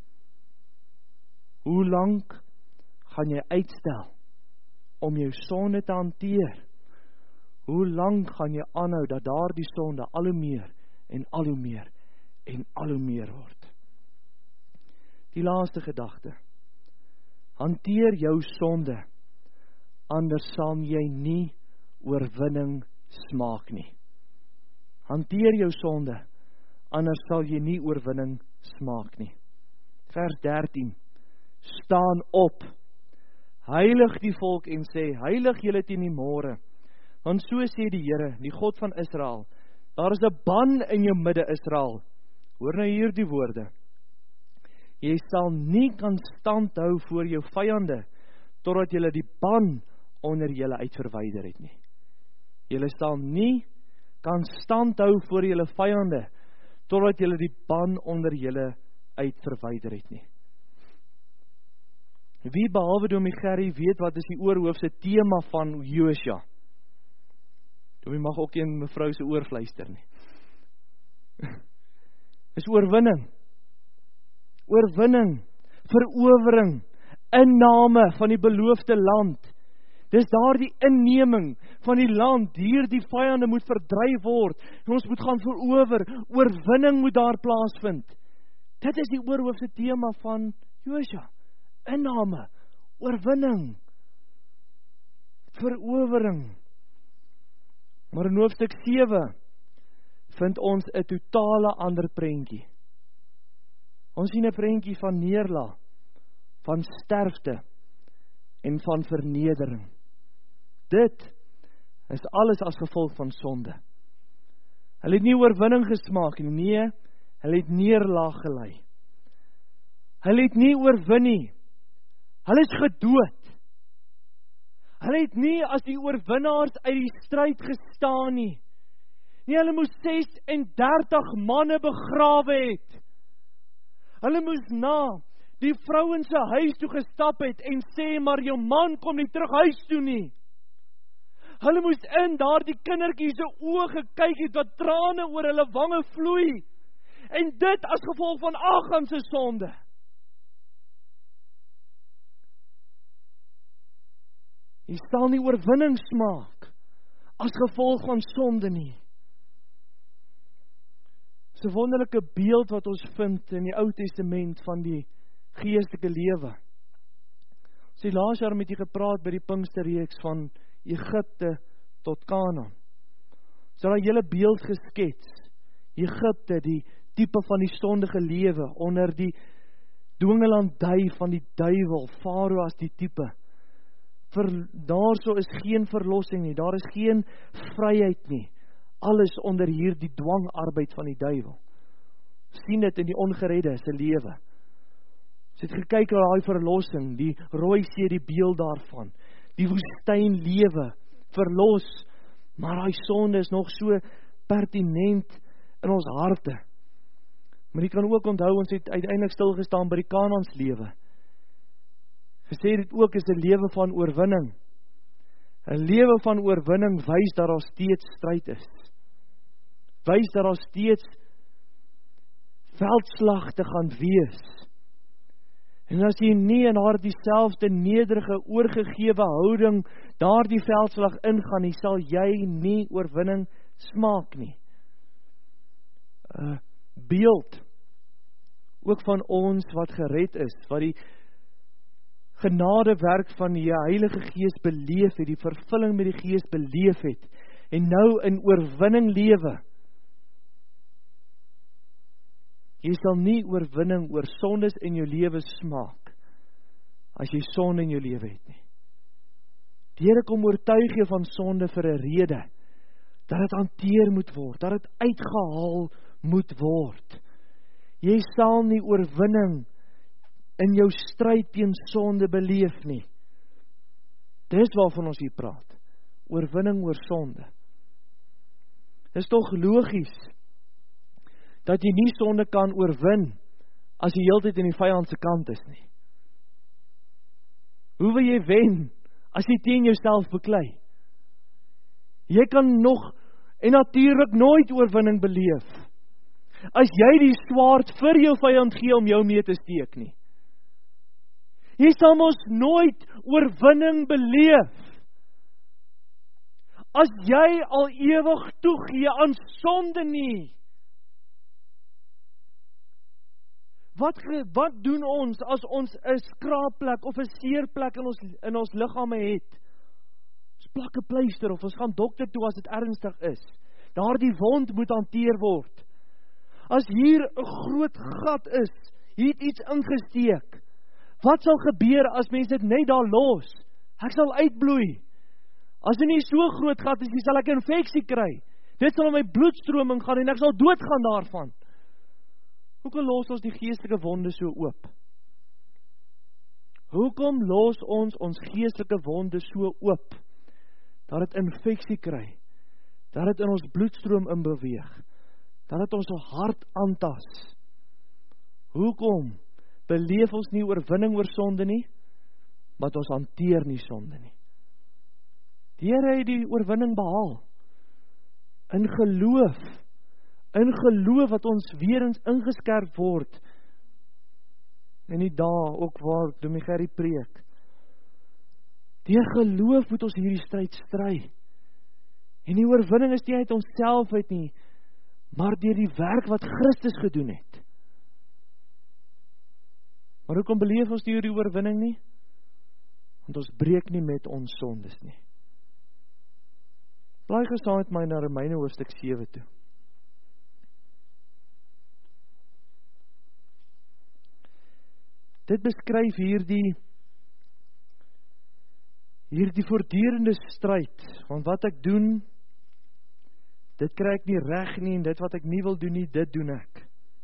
Hoe lank gaan jy uitstel, om jou sonde te hanteer? Hoe lank gaan jy aanhou, dat daar die sonde al hoe meer, en al hoe meer, en al hoe meer word? Die laaste gedagte, hanteer jou sonde, anders sal jy nie oorwinning smaak nie. Hanteer jou sonde, anders sal jy nie oorwinning smaak nie. Vers dertien, staan op, heilig die volk en sê, heilig julle teen die môre, want so sê die Here, die God van Israel, daar is 'n ban in jou midde Israel. Hoor nou hier die woorde, jy sal nie kan stand hou voor jou vyande, totdat julle die ban onder julle uitverwyder het nie. Julle sal nie kan stand hou voor julle vyande, totdat julle die ban onder julle uitverwyder het nie. Wie behalwe Domie Gerrie weet wat is die oorhoofse tema van Josua? Domie mag ook een mevrou se oor fluister nie. Is oorwinning. Oorwinning, verowering, inname van die beloofde land. Dis daar die inneming van die land, hier die vyande moet verdryf word, en ons moet gaan verower, oorwinning moet daar plaasvind. Dit is die oorhoofse tema van Josua, inname, oorwinning, verowering. Maar in hoofstuk sewe vind ons 'n totale ander prentjie. Ons sien 'n prentjie van neerlaag, van sterfte en van vernedering. Dit is alles as gevolg van sonde. Hulle het nie oorwinning gesmaak nie, nee, hulle het neerlaag gelei. Hulle het nie oorwin nie. Hulle is gedood. Hulle het nie as die oorwinnaars uit die stryd gestaan nie. Nee, hulle moes ses en dertig manne begrawe het. Hulle moes na die vrouens se huis toe gestap het en sê, maar jou man kom nie terug huis toe nie. Hulle moes in daar die kindertjies se oë gekyk het wat trane oor hulle wange vloei. En dit as gevolg van Achan se sonde. Jy sal nie oorwinning smaak as gevolg van sonde nie. Dis 'n wonderlike beeld wat ons vind in die Ou Testament van die geestelike lewe. Ons het laas jaar met jy gepraat by die Pinksterreeks van Egipte tot Kanaan. So daai hele beeld geskets. Egipte, die tipe van die sondige lewe onder die dwingelandy van die duiwel, Farao as die tipe. Vir daarso is geen verlossing nie, daar is geen vryheid nie. Alles onder hier die dwangarbeid van die duiwel. Sien dit in die ongeredde se lewe. Ons het gekyk na daai verlossing, die rooi see, die beeld daarvan. Die woestyn lewe, verlos, maar daai sonde is nog so pertinent in ons harte. Maar jy kan ook onthou, ons het uiteindelik stilgestaan by die Kanaans lewe. Gesê dit ook is 'n lewe van oorwinning. 'n Lewe van oorwinning wys dat daar steeds stryd is. Wys dat daar steeds veldslag te gaan wees. En as jy nie in haar dieselfde nederige, oorgegewe houding daar die veldslag ingaan nie, sal jy nie oorwinning smaak nie. Uh, beeld ook van ons wat gered is, wat die genadewerk van die Heilige Gees beleef het, die vervulling met die Gees beleef het, en nou in oorwinning lewe. Jy sal nie oorwinning oor sondes in jou lewe smaak, as jy sonde in jou lewe het nie. Die Here kom oortuig jou van sonde vir 'n rede, dat dit hanteer moet word, dat dit uitgehaal moet word. Jy sal nie oorwinning in jou stryd teen sonde beleef nie. Dis waarvan ons hier praat, oorwinning oor sonde. Dis tog logies, dat jy nie sonde kan oorwin, as jy heeltyd in die vyand se kant is nie. Hoe wil jy wen, as jy teen jouself beklei? Jy kan nog, en natuurlik nooit oorwinning beleef, as jy die swaard vir jou vyand gee om jou mee te steek nie. Jy sal mos nooit oorwinning beleef, as jy al ewig toegee aan sonde nie. Wat, wat doen ons as ons 'n skraapplek of 'n seerplek in ons, in ons liggame het? Ons plak 'n pleister of ons gaan dokter toe as dit ernstig is. Daardie wond moet hanteer word. As hier 'n groot gat is, hier het iets ingesteek. Wat sal gebeur as mense dit net daar los? Ek sal uitbloei. As dit nie so groot gat is, sal ek 'n infeksie kry. Dit sal in my bloedstroming gaan en ek sal doodgaan daarvan. Hoekom los ons die geestelike wonde so oop? Hoekom los ons ons geestelike wonde so oop? Dat dit infeksie kry. Dat dit in ons bloedstroom inbeweeg. Dat dit ons hart aantas. Hoekom beleef ons nie oorwinning oor sonde nie? maar ons hanteer nie sonde nie. Die Here het die oorwinning behaal. In geloof, in geloof wat ons weer eens ingeskerp word, en die dae, ook waar Dominee Gerrie preek. Deur geloof moet ons hierdie stryd stry. En die oorwinning is nie uit onsself uit nie, maar deur die werk wat Christus gedoen het. Maar hoekom beleef ons nie die oorwinning nie? Want ons breek nie met ons sondes nie. Blaai gesaam met my na Romeine hoofstuk sewe toe. Dit beskryf hierdie hierdie voortdurende stryd, want wat ek doen, dit kry ek nie reg nie, en dit wat ek nie wil doen nie, dit doen ek.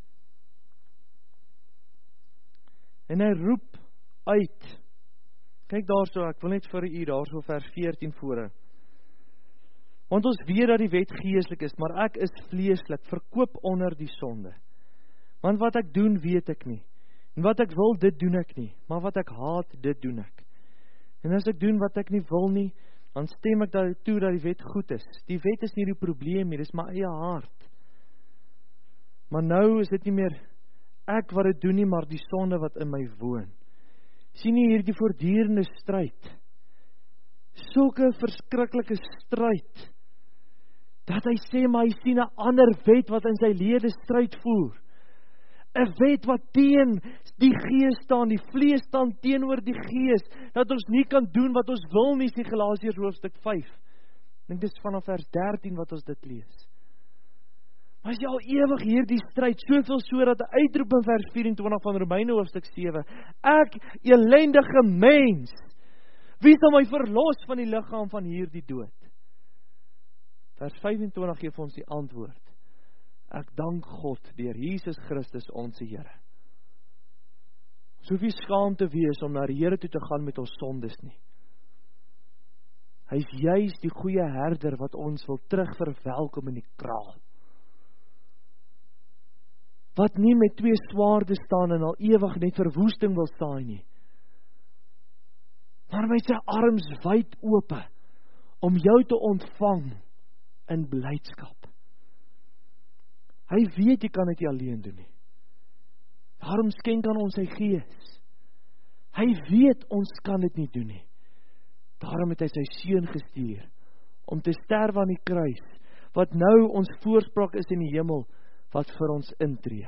En hy roep uit, kyk daarso, ek wil net vir u daarso vers veertien voor. Want ons weet dat die wet geestelik is, maar ek is vleeslik, verkoop onder die sonde. Want wat ek doen, weet ek nie. En wat ek wil, dit doen ek nie. Maar wat ek haat, dit doen ek. En as ek doen wat ek nie wil nie, dan stem ek daar toe dat die wet goed is. Die wet is nie die probleem nie, dit is my eie hart. Maar nou is dit nie meer ek wat dit doen nie, maar die sonde wat in my woon. Sien jy hierdie voortdurende stryd? Sulke verskriklike stryd, dat hy sê, maar hy sien 'n ander wet wat in sy lede stryd voer. 'n Wet wat teen die gees staan, die vlees staan teenoor die gees, dat ons nie kan doen wat ons wil nie, sê Galasiërs hoofstuk vyf. Ek dink dis vanaf vers dertien wat ons dit lees. Maar as jy al ewig hierdie stryd, soveel so dat hy uitroep in vers vyf-en-twintig van Romeine hoofstuk sewe, ek, elendige mens, wie sal my verlos van die liggaam van hierdie dood? Vers vyf-en-twintig gee vir ons die antwoord. Ek dank God deur Jesus Christus ons Here. Ons hoef nie skaam te wees om na die Here toe te gaan met ons sondes nie. Hy is juis die goeie herder wat ons wil terug verwelkom in die kraal. Wat nie met twee swaarde staan en al ewig net verwoesting wil saai nie. Maar met sy arms wyd oop om jou te ontvang in blydskap. Hy weet jy kan dit nie alleen doen nie. Daarom skenk aan ons sy gees. Hy weet ons kan dit nie doen nie. Daarom het hy sy seun gestuur om te sterf aan die kruis, wat nou ons voorspraak is in die hemel, wat vir ons intree.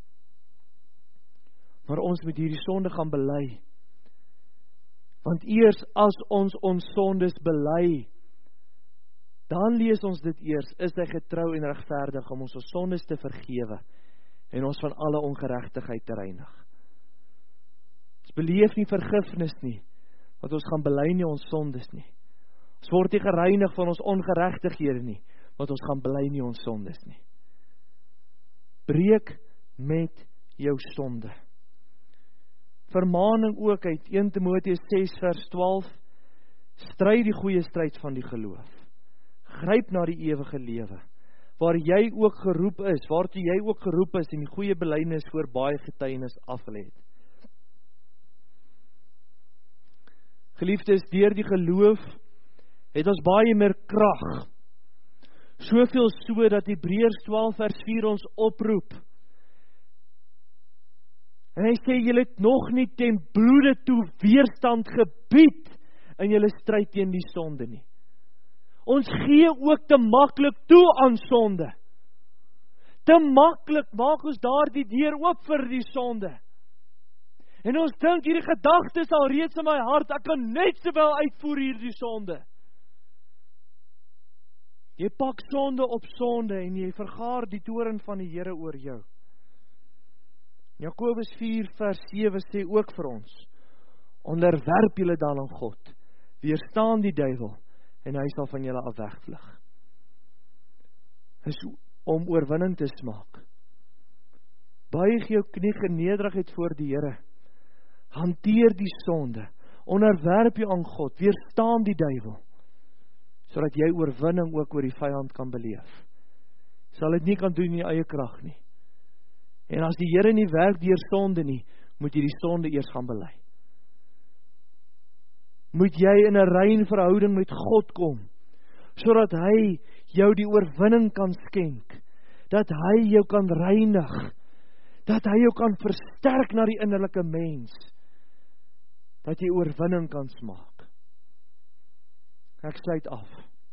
Maar ons moet hierdie sonde gaan bely. Want eers as ons ons sondes bely, dan lees ons dit eers, is hy getrou en regverdig om ons ons sondes te vergewe en ons van alle ongeregtigheid te reinig. Ons beleef nie vergifnis nie, want ons gaan bely nie ons sondes nie. Ons word nie gereinig van ons ongeregtighede nie, want ons gaan bely nie ons sondes nie. Breek met jou sonde. Vermaning ook uit eerste Timoteus ses vers twaalf, stry die goeie stryd van die geloof. Gryp na die ewige lewe, waar jy ook geroep is, waartoe jy ook geroep is en die goeie belydenis voor baie getuienis afgelê het. Geliefdes, deur die geloof het ons baie meer krag. Soveel so dat Hebreërs twaalf vers vier ons oproep. En hy sê, julle het nog nie ten bloede toe weerstand gebied in julle stryd teen die sonde nie. Ons gee ook te maklik toe aan sonde. Te maklik maak ons daar die deur oop vir die sonde. En ons dink hierdie gedagte is al reeds in my hart, ek kan net sowel uitvoer hierdie sonde. Jy pak sonde op sonde en jy vergaar die toorn van die Here oor jou. Jakobus vier vers sewe sê ook vir ons, onderwerp julle dan aan God, weerstaan die duiwel en hy sal van julle af wegvlug. Is om oorwinning te smaak. Buig jou knie genederigheid voor die Here. Hanteer die sonde, onderwerp jou aan God, weerstaan die duiwel, sodat jy oorwinning ook oor die vyand kan beleef. Sal dit nie kan doen in jou eie krag nie. En as die Here nie werk deur sonde nie, moet jy die sonde eers gaan bely. moet jy in 'n rein verhouding met God kom, sodat hy jou die oorwinning kan skenk, dat hy jou kan reinig, dat hy jou kan versterk na die innerlike mens, dat jy oorwinning kan smaak. Ek sluit af.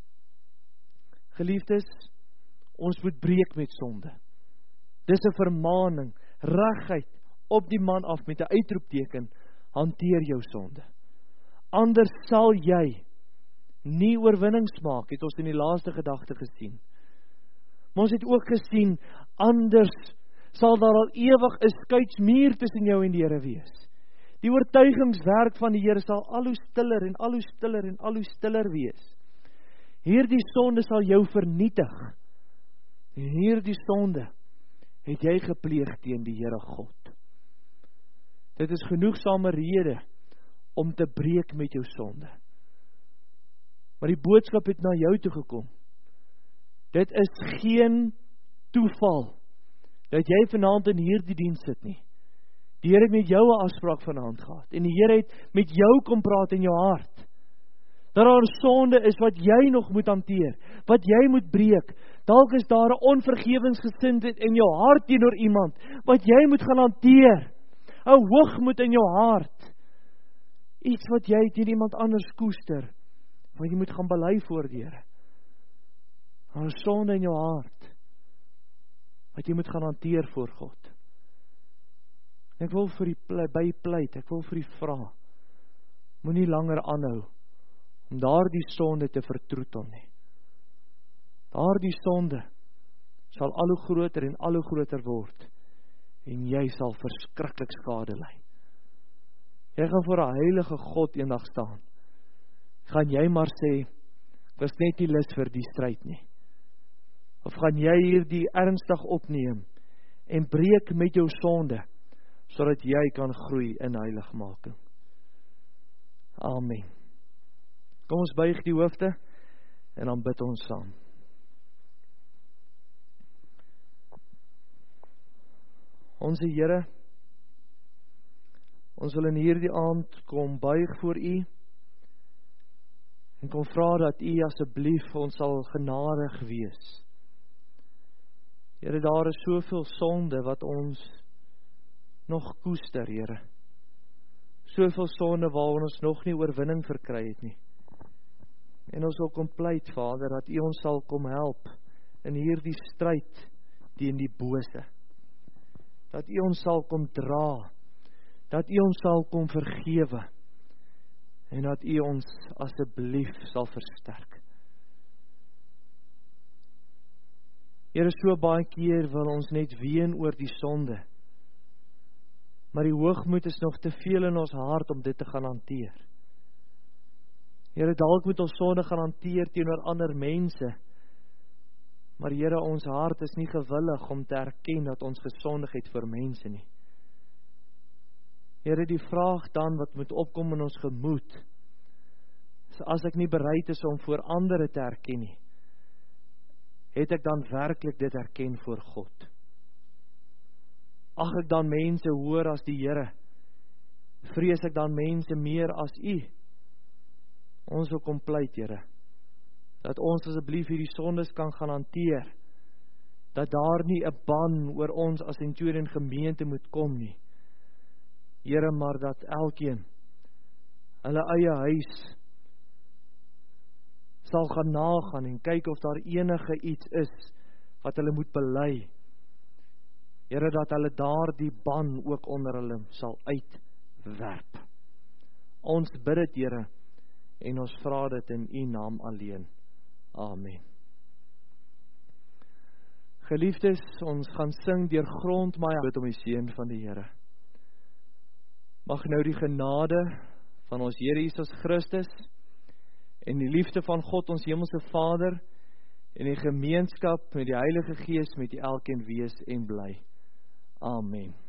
Geliefdes, ons moet breek met sonde. Dis 'n vermaaning, reguit op die man af met 'n uitroepteken, hanteer jou sonde. Anders sal jy nie oorwinning smaak, het ons in die laaste gedagte gesien. Maar ons het ook gesien, anders sal daar al ewig 'n skuitsmuur tussen jou en die Here wees. Die oortuigingswerk van die Here sal al hoe stiller en al hoe stiller en al hoe stiller wees. Hierdie sonde sal jou vernietig. En hierdie sonde het jy gepleeg teen die Here God. Dit is genoegsame rede om te breek met jou sonde. Maar die boodskap het na jou toe gekom. Dit is geen toeval dat jy vanaand in hierdie diens sit nie. Die Here het met jou 'n afspraak vanaand gehad. En die Here het met jou kom praat in jou hart. Dat daar sonde is wat jy nog moet hanteer, wat jy moet breek. Dalk is daar 'n onvergewensgesindheid in jou hart teenoor iemand, wat jy moet gaan hanteer. 'n Hoogmoed in jou hart. Iets wat jy teen iemand anders koester, wat jy moet gaan bely voor die Here. Daar is sonde in jou hart, wat jy moet gaan hanteer voor God. Ek wil vir die bypleit, ek wil vir die vra, moenie langer aanhou om daardie sonde te vertroetel nie. Daardie sonde sal al hoe groter en al hoe groter word, en jy sal verskriklik skade ly. Jy gaan voor 'n heilige God eendag staan. Gaan jy maar sê, ek was net nie lus vir die stryd nie. Of gaan jy hierdie ernstig opneem en breek met jou sonde, sodat jy kan groei in heiligmaking. Amen. Kom ons buig die hoofde en dan bid ons saam. Onse Here, ons wil in hierdie aand kom buig voor U en kom vra dat U asseblief ons sal genadig wees. Here, daar is soveel sonde wat ons nog koester, Here. Soveel sonde waar ons nog nie oorwinning verkry het nie. En ons wil kom pleit, Vader, dat U ons sal kom help in hierdie stryd teen die bose. Dat U ons sal kom dra, dat U ons sal kom vergewe, en dat U ons asseblief sal versterk. Here, so baie keer wil ons net ween oor die sonde, maar die hoogmoed is nog te veel in ons hart om dit te gaan hanteer. Here, dalk moet ons sonde gaan hanteer teenoor ander mense, maar Here, ons hart is nie gewillig om te erken dat ons gesondig het vir mense nie. Here, die vraag dan wat moet opkom in ons gemoed, is as ek nie bereid is om voor ander te erken nie, het ek dan werklik dit erken voor God? Ag ek dan mense hoor as die Here? Vrees ek dan mense meer as U? Ons wil kom pleit, Here, dat ons asseblief hierdie sondes kan gaan hanteer, dat daar nie 'n ban oor ons as Centurion gemeente moet kom nie. Here, maar dat elkeen hulle eie huis sal gaan nagaan en kyk of daar enige iets is wat hulle moet bely. Here, dat hulle daar die ban ook onder hulle sal uitwerp. Ons bid dit, Here, en ons vra dit in U naam alleen. Amen. Geliefdes, ons gaan sing deur grond my bid om die seën van die Here. Mag nou die genade van ons Here Jesus Christus en die liefde van God ons hemelse Vader en die gemeenskap met die Heilige Gees met elkeen wees en bly. Amen.